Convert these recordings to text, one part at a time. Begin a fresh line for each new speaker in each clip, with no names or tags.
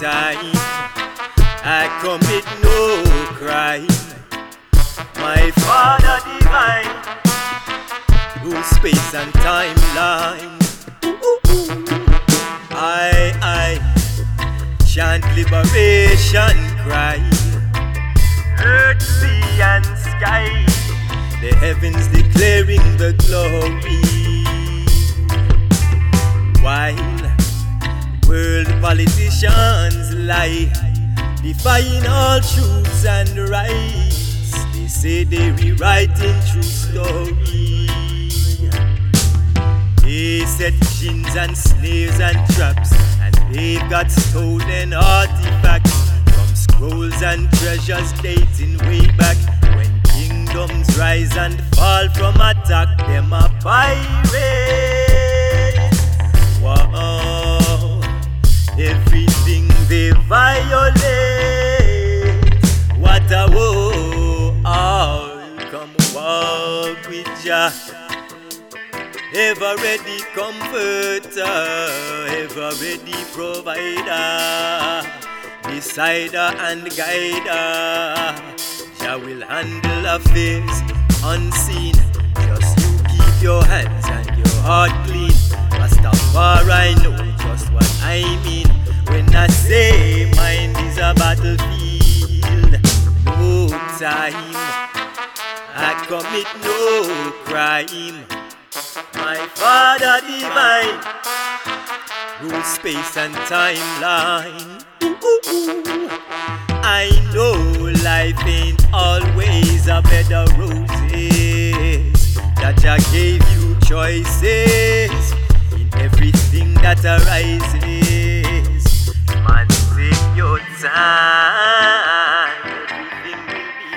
time I commit no crime. My Father divine rules space and timeline. I chant liberation cry. Earth, sea and sky, the heavens declaring the glory. While world politicians lie, defying all truths and rights, they say they rewriting true story. They set gins and snares and traps, and they've got stolen artifacts from scrolls and treasures dating way back when kingdoms rise and fall from attack. Them a pirates. Wow, everything they violate. What a woe! Oh, come walk with Jah. Ever ready comforter, ever ready provider, decider and guider. Jah will handle affairs unseen. Just you keep your hands and your heart clean. Rastafari know just what I mean when I say mind is a battlefield. No time, I commit no crime. My Father divine rules space and timeline. I know life ain't always a bed of roses. That Jah gave you choices in everything that arises. Man, take your time, everything will be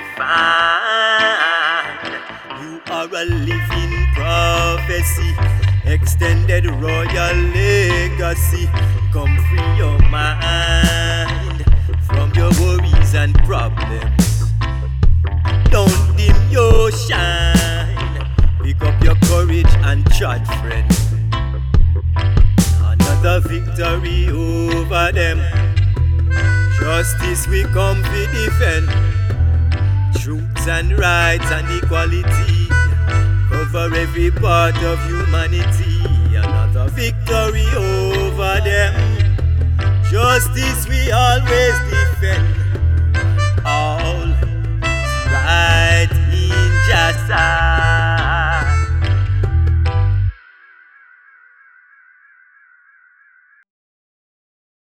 fine. You are a living prophecy, extended royal legacy. Come free your mind from your worries and problems. Don't dim your shine. Pick up your courage and trot, friend. Another victory over them. Justice we come to defend. Truth and rights and equality cover every part of humanity. Another victory over them. Justice we always defend.